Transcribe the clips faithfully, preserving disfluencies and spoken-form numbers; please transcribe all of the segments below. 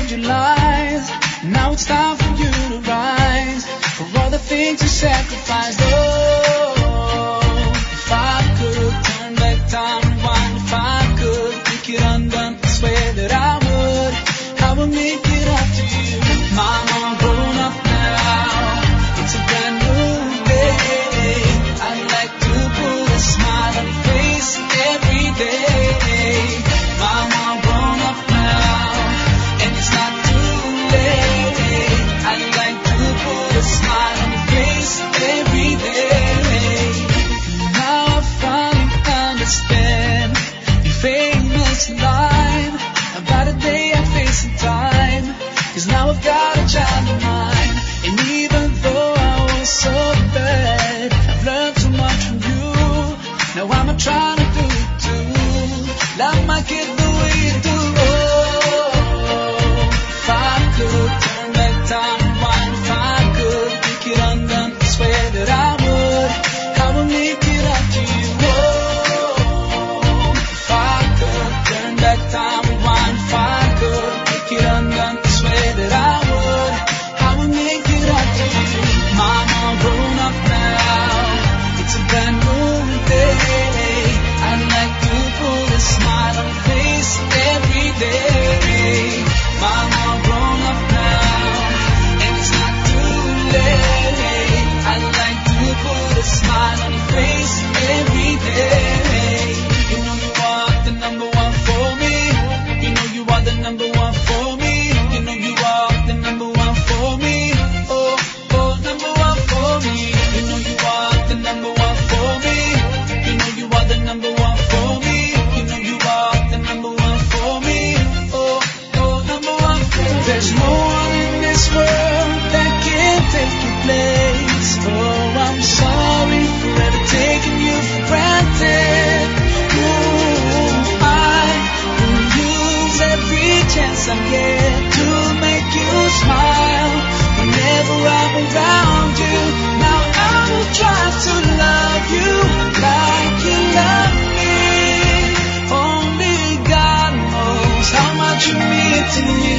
told you lies. Now it's time for you to rise. For all the things you sacrificed. Oh, if I could turn back time, rewind. If I could make it undone, I swear that I would. I would make it up to you. Mama, I'm grown up now. It's a brand new day. I'd like to put a smile on your face every day. Mama, I'm grown up now, and it's not too late. I'd like to put a smile on your face every day. Now I finally understand your famous line about a day I face in time. Cause now I've got a child of mine. And even though I was so bad, I've learned so much from you. Now I'm trying to do it too. Love my kid the way you do. Oh, if I could turn back time, rewind. If I could make it undone, I swear that I would. I would make it up to you. Oh, if I could turn back time, rewind. If I could make it undone, I swear that I would. I would make it up to you. Mama, I'm grown up now. It's a brand new day. I'd like to put a smile on your face every day. Mama, I'm grown up now, and it's not too late. I'd like to put a smile on your face every day. You know you are the number one for me. You know you are the number one for me. You know you are the number one for me. Oh, oh, number one for me. You know you are the number one for me. You know you are the number one for me. You know you are the number one for me. Oh, oh, number one for me. There's no one in this world that can take your place. Oh, I'm sorry for ever taking you for granted. Ooh, I will use every chance I get to make you smile whenever I'm around you. Now I will try to love you like you love me. Only God knows how much you mean to me.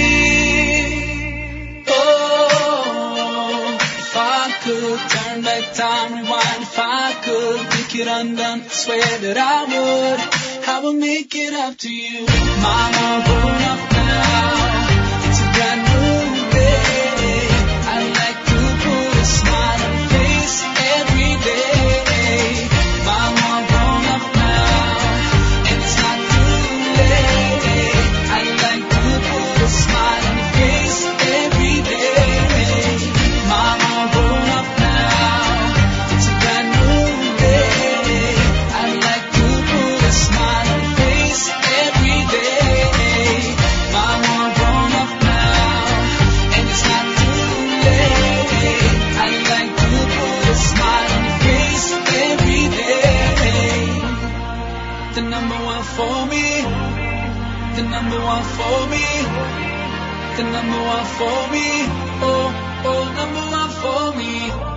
Oh, if I could turn back time, rewind. If I could make it undone, I swear that I would. I will make it up to you. Mama, I'm grown up now. It's a brand new day. I'd like to put a smile on your face every day. Mama, I'm grown up now, and it's not too late. I'd like to put a smile on your face every day. Mama, I'm grown up now. It's a brand new day. I'd like to put a smile on your face every day. Mama, I'm grown up now, and it's not too late. I'd like to put a smile on your face every day. The number one for me. The number one for me. The number one for me. Oh, oh, number one for me.